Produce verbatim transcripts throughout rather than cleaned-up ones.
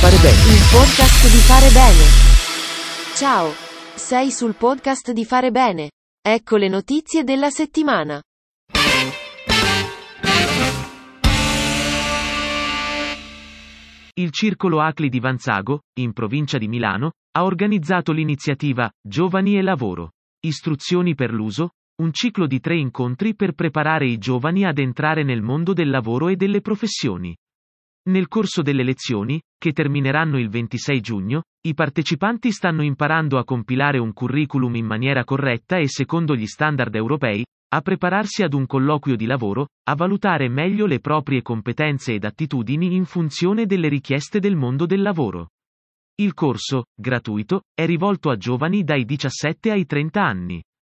fare bene. Il podcast di fare bene. Ciao. Sei sul podcast di fare bene. Ecco le notizie della settimana. Il Circolo Acli di Vanzago, in provincia di Milano, ha organizzato l'iniziativa Giovani e Lavoro. Istruzioni per l'uso, un ciclo di tre incontri per preparare i giovani ad entrare nel mondo del lavoro e delle professioni. Nel corso delle lezioni, che termineranno il ventisei giugno, i partecipanti stanno imparando a compilare un curriculum in maniera corretta e secondo gli standard europei, a prepararsi ad un colloquio di lavoro, a valutare meglio le proprie competenze ed attitudini in funzione delle richieste del mondo del lavoro. Il corso, gratuito, è rivolto a giovani dai diciassette ai trenta anni.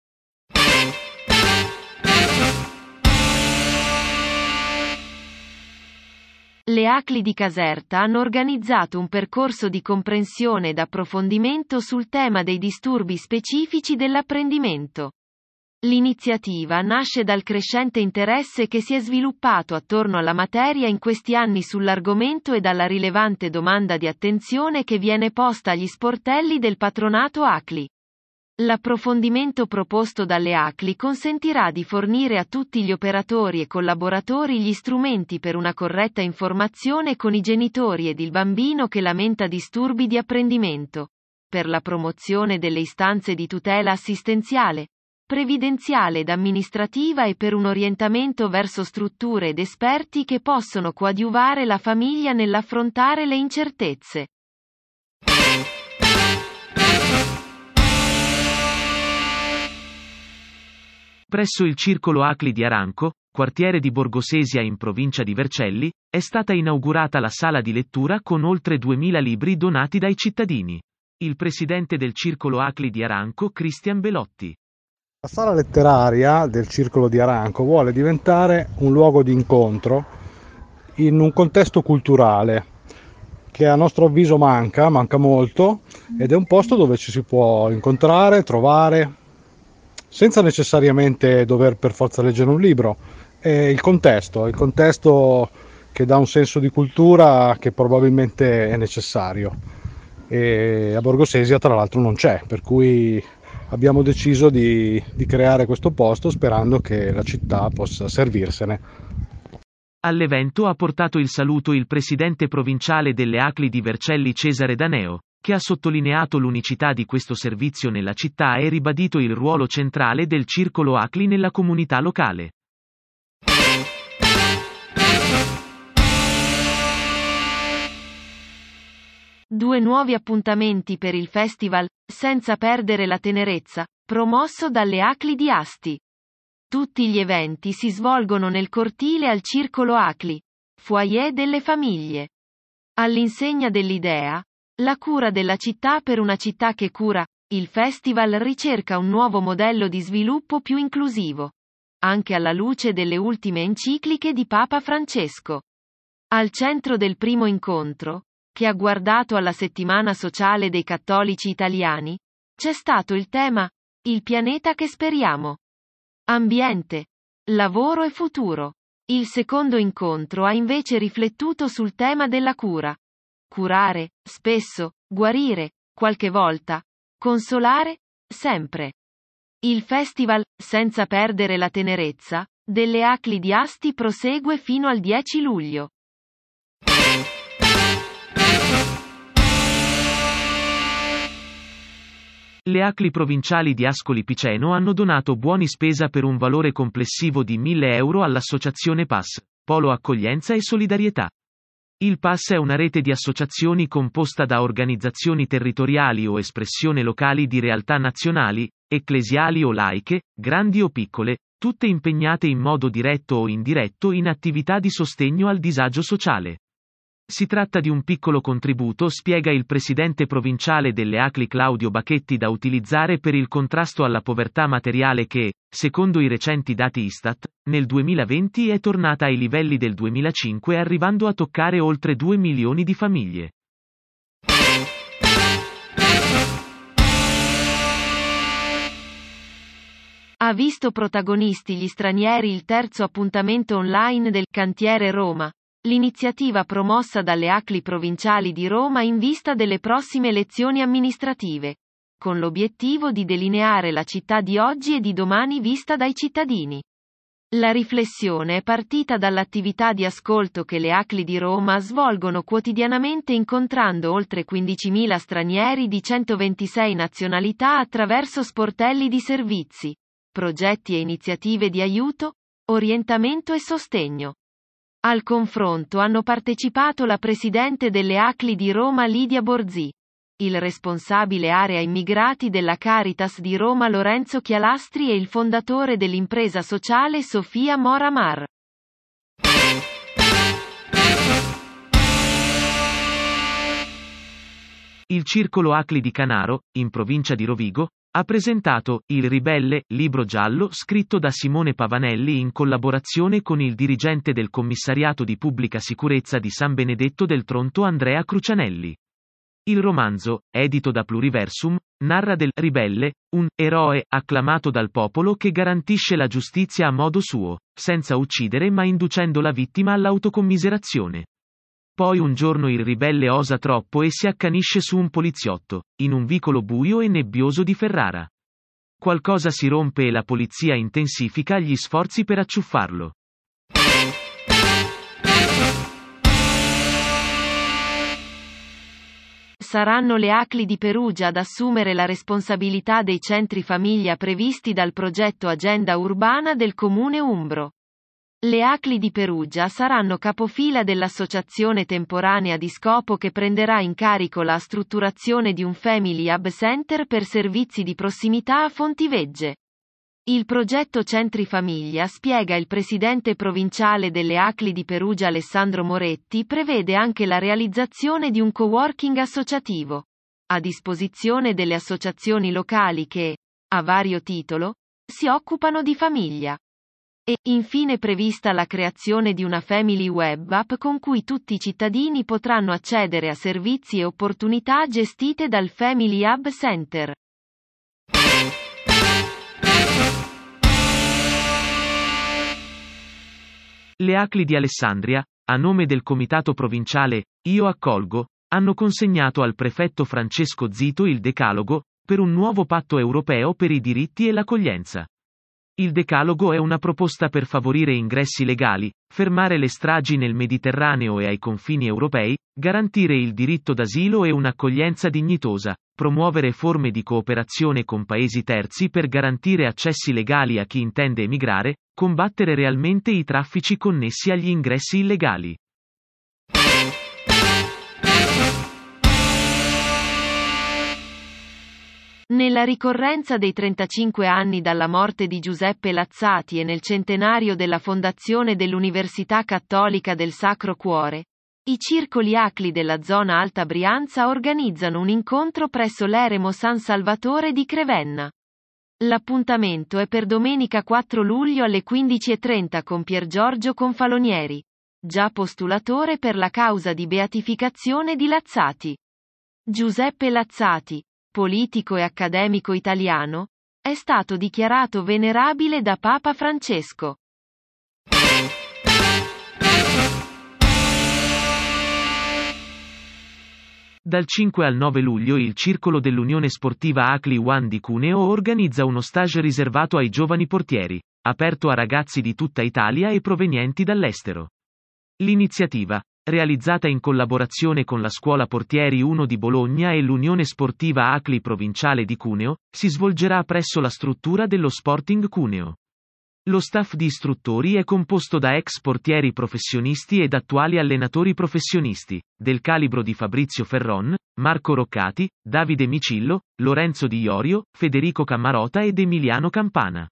Le Acli di Caserta hanno organizzato un percorso di comprensione ed approfondimento sul tema dei disturbi specifici dell'apprendimento. L'iniziativa nasce dal crescente interesse che si è sviluppato attorno alla materia in questi anni sull'argomento e dalla rilevante domanda di attenzione che viene posta agli sportelli del patronato Acli. L'approfondimento proposto dalle Acli consentirà di fornire a tutti gli operatori e collaboratori gli strumenti per una corretta informazione con i genitori ed il bambino che lamenta disturbi di apprendimento, per la promozione delle istanze di tutela assistenziale, previdenziale ed amministrativa e per un orientamento verso strutture ed esperti che possono coadiuvare la famiglia nell'affrontare le incertezze. Presso il Circolo Acli di Aranco, quartiere di Borgosesia in provincia di Vercelli, è stata inaugurata la sala di lettura con oltre duemila libri donati dai cittadini. Il presidente del Circolo Acli di Aranco, Cristian Belotti. La sala letteraria del Circolo di Aranco vuole diventare un luogo di incontro in un contesto culturale che a nostro avviso manca, manca molto, ed è un posto dove ci si può incontrare, trovare, senza necessariamente dover per forza leggere un libro. È il contesto, il contesto che dà un senso di cultura che probabilmente è necessario. E a Borgosesia tra l'altro non c'è, per cui abbiamo deciso di, di creare questo posto sperando che la città possa servirsene. All'evento ha portato il saluto il presidente provinciale delle Acli di Vercelli Cesare Daneo, che ha sottolineato l'unicità di questo servizio nella città e ribadito il ruolo centrale del Circolo Acli nella comunità locale. Due nuovi appuntamenti per il festival Senza perdere la tenerezza, promosso dalle Acli di Asti. Tutti gli eventi si svolgono nel cortile al Circolo Acli, foyer delle famiglie. All'insegna dell'idea, la cura della città per una città che cura, il festival ricerca un nuovo modello di sviluppo più inclusivo, anche alla luce delle ultime encicliche di Papa Francesco. Al centro del primo incontro, che ha guardato alla settimana sociale dei cattolici italiani, c'è stato il tema Il pianeta che speriamo. Ambiente, lavoro e futuro. Il secondo incontro ha invece riflettuto sul tema della cura. Curare, spesso, guarire, qualche volta, consolare, sempre. Il festival Senza perdere la tenerezza delle Acli di Asti prosegue fino al dieci luglio. Le Acli provinciali di Ascoli Piceno hanno donato buoni spesa per un valore complessivo di mille euro all'associazione P A S, Polo Accoglienza e Solidarietà. Il P A S è una rete di associazioni composta da organizzazioni territoriali o espressione locali di realtà nazionali, ecclesiali o laiche, grandi o piccole, tutte impegnate in modo diretto o indiretto in attività di sostegno al disagio sociale. Si tratta di un piccolo contributo, spiega il presidente provinciale delle Acli Claudio Bacchetti, da utilizzare per il contrasto alla povertà materiale che, secondo i recenti dati Istat, nel duemilaventi è tornata ai livelli del duemilacinque arrivando a toccare oltre due milioni di famiglie. Ha visto protagonisti gli stranieri il terzo appuntamento online del Cantiere Roma, L'iniziativa promossa dalle A C L I provinciali di Roma in vista delle prossime elezioni amministrative, con l'obiettivo di delineare la città di oggi e di domani vista dai cittadini. La riflessione è partita dall'attività di ascolto che le A C L I di Roma svolgono quotidianamente incontrando oltre quindicimila stranieri di centoventisei nazionalità attraverso sportelli di servizi, progetti e iniziative di aiuto, orientamento e sostegno. Al confronto hanno partecipato la presidente delle A C L I di Roma Lidia Borzì, il responsabile area immigrati della Caritas di Roma Lorenzo Chialastri e il fondatore dell'impresa sociale Sofia Mora Mar. Il Circolo A C L I di Canaro, in provincia di Rovigo, ha presentato Il Ribelle, libro giallo scritto da Simone Pavanelli in collaborazione con il dirigente del Commissariato di Pubblica Sicurezza di San Benedetto del Tronto Andrea Crucianelli. Il romanzo, edito da Pluriversum, narra del ribelle, un eroe acclamato dal popolo che garantisce la giustizia a modo suo, senza uccidere ma inducendo la vittima all'autocommiserazione. Poi un giorno il ribelle osa troppo e si accanisce su un poliziotto, in un vicolo buio e nebbioso di Ferrara. Qualcosa si rompe e la polizia intensifica gli sforzi per acciuffarlo. Saranno le A C L I di Perugia ad assumere la responsabilità dei centri famiglia previsti dal progetto Agenda Urbana del Comune Umbro. Le A C L I di Perugia saranno capofila dell'associazione temporanea di scopo che prenderà in carico la strutturazione di un Family Hub Center per servizi di prossimità a Fontivegge. Il progetto Centri Famiglia, spiega il presidente provinciale delle A C L I di Perugia Alessandro Moretti, prevede anche la realizzazione di un coworking associativo, a disposizione delle associazioni locali che, a vario titolo, si occupano di famiglia. È, infine prevista la creazione di una Family Web App con cui tutti i cittadini potranno accedere a servizi e opportunità gestite dal Family Hub Center. Le A C L I di Alessandria, a nome del comitato provinciale Io Accolgo, hanno consegnato al prefetto Francesco Zito il Decalogo, per un nuovo patto europeo per i diritti e l'accoglienza. Il Decalogo è una proposta per favorire ingressi legali, fermare le stragi nel Mediterraneo e ai confini europei, garantire il diritto d'asilo e un'accoglienza dignitosa, promuovere forme di cooperazione con paesi terzi per garantire accessi legali a chi intende emigrare, combattere realmente i traffici connessi agli ingressi illegali. Nella ricorrenza dei trentacinque anni dalla morte di Giuseppe Lazzati e nel centenario della fondazione dell'Università Cattolica del Sacro Cuore, i circoli A C L I della zona Alta Brianza organizzano un incontro presso l'Eremo San Salvatore di Crevenna. L'appuntamento è per domenica quattro luglio alle quindici e trenta con Pier Giorgio Confalonieri, già postulatore per la causa di beatificazione di Lazzati. Giuseppe Lazzati, politico e accademico italiano, è stato dichiarato venerabile da Papa Francesco. Dal cinque al nove luglio il circolo dell'Unione Sportiva A C L I One di Cuneo organizza uno stage riservato ai giovani portieri, aperto a ragazzi di tutta Italia e provenienti dall'estero. L'iniziativa, realizzata in collaborazione con la Scuola Portieri uno di Bologna e l'Unione Sportiva A C L I Provinciale di Cuneo, si svolgerà presso la struttura dello Sporting Cuneo. Lo staff di istruttori è composto da ex portieri professionisti ed attuali allenatori professionisti, del calibro di Fabrizio Ferron, Marco Roccati, Davide Micillo, Lorenzo Di Iorio, Federico Cammarota ed Emiliano Campana.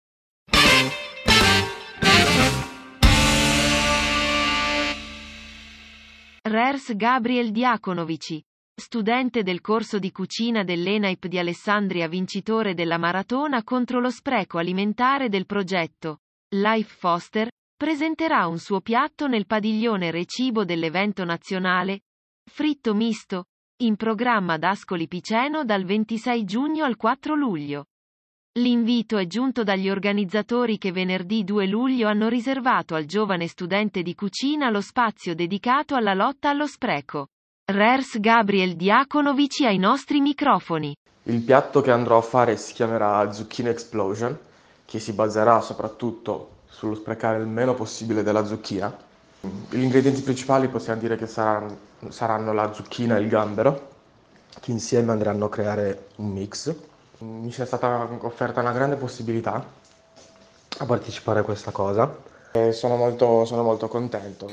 Rers Gabriel Diaconovici, studente del corso di cucina dell'E N A I P di Alessandria, vincitore della maratona contro lo spreco alimentare del progetto Life Foster, presenterà un suo piatto nel padiglione recibo dell'evento nazionale Fritto Misto, in programma ad Ascoli Piceno dal ventisei giugno al quattro luglio. L'invito è giunto dagli organizzatori che venerdì due luglio hanno riservato al giovane studente di cucina lo spazio dedicato alla lotta allo spreco. Rers Gabriel Diakonovic ai nostri microfoni. Il piatto che andrò a fare si chiamerà Zucchine Explosion, che si baserà soprattutto sullo sprecare il meno possibile della zucchina. Gli ingredienti principali possiamo dire che saranno, saranno la zucchina e il gambero, che insieme andranno a creare un mix. Mi è stata offerta una grande possibilità a partecipare a questa cosa e sono molto, sono molto contento.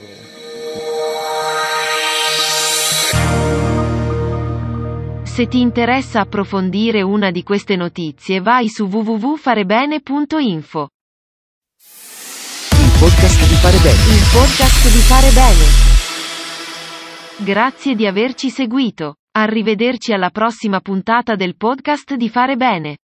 Se ti interessa approfondire una di queste notizie, vai su w w w punto farebene punto info. Il podcast di Fare Bene. Il podcast di Fare Bene. Grazie di averci seguito. Arrivederci alla prossima puntata del podcast di Fare Bene.